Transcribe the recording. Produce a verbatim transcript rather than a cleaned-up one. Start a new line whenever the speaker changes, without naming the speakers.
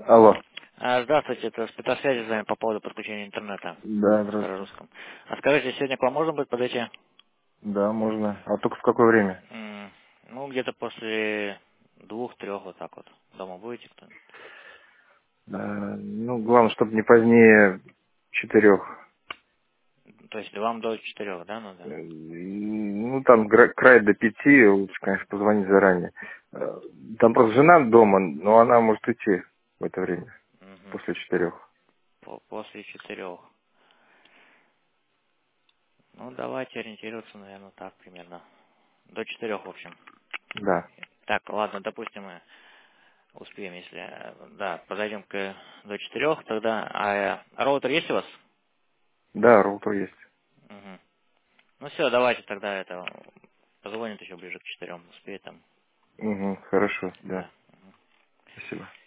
Алло.
А, Здравствуйте, это спецсвязи с вами по поводу подключения интернета
Да,
на
здравствуйте.
старорусском. А скажите, сегодня к вам можно будет подойти?
Да, можно. А только в какое время?
М, Ну, где-то после двух-трех, вот так вот. Дома будете кто?
А, ну, главное, чтобы не позднее четырех.
То есть вам до четырех, да,
Э,
надо?
Ну, там гра- край до пяти, лучше, конечно, позвонить заранее. Э, Там просто жена дома, но она может идти в это время,
Мгм.
после четырех.
По- После четырех. Ну, давайте ориентироваться, наверное, так примерно. До четырех, в общем.
Да.
Так, ладно, допустим, мы успеем, если... э, Да, подойдем к до четырех, тогда... А э, роутер есть у вас?
Да, роутер есть.
Мгм. Ну все, давайте тогда это позвонит еще ближе к четырем, успеет там.
Угу, хорошо, да.
Да.
Спасибо.